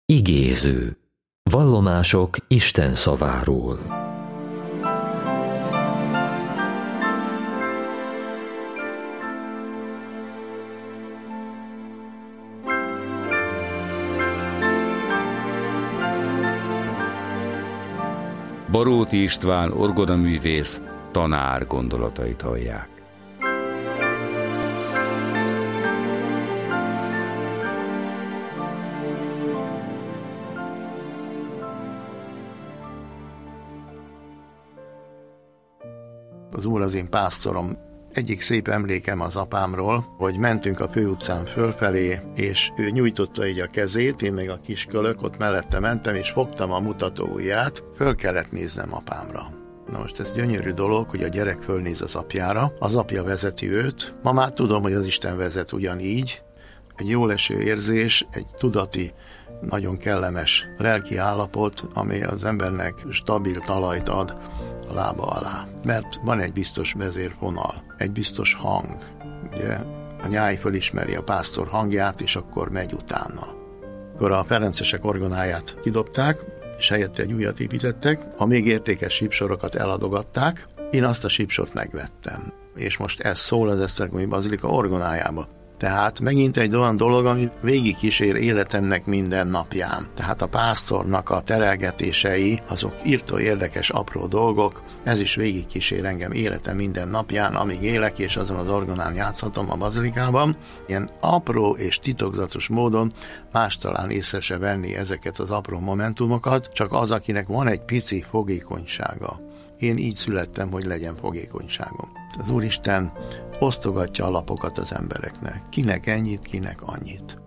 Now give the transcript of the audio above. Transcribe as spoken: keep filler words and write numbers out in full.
Igéző. Vallomások Isten szaváról. Baróti István orgonaművész tanár gondolatait hallják. Az Úr az én pásztorom. Egyik szép emlékem az apámról, hogy mentünk a főutcán fölfelé, és ő nyújtotta így a kezét, én meg a kiskölök, ott mellette mentem, és fogtam a mutatóujját, föl kellett néznem apámra. Na most ez gyönyörű dolog, hogy a gyerek fölnéz az apjára, az apja vezeti őt, ma már tudom, hogy az Isten vezet ugyanígy, egy jóleső érzés, egy tudati, nagyon kellemes lelki állapot, ami az embernek stabil talajt ad a lába alá. Mert van egy biztos vezérfonal, egy biztos hang. Ugye a nyáj fölismeri a pásztor hangját, és akkor megy utána. Akkor a ferencesek orgonáját kidobták, és helyette egy újat építettek, a még értékes sípsorokat eladogatták, én azt a sípsort megvettem. És most ez szól az esztergomi bazilika orgonájába. Tehát megint egy olyan dolog, ami végig kísér életemnek minden napján. Tehát a pásztornak a terelgetései, azok írtó érdekes apró dolgok, ez is végig kísér engem életem minden napján, amíg élek, és azon az orgonán játszhatom a bazilikában. Ilyen apró és titokzatos módon más talán észre se venni ezeket az apró momentumokat, csak az, akinek van egy pici fogékonysága. Én így születtem, hogy legyen fogékonyságom. Az Úristen osztogatja a lapokat az embereknek. Kinek ennyit, kinek annyit.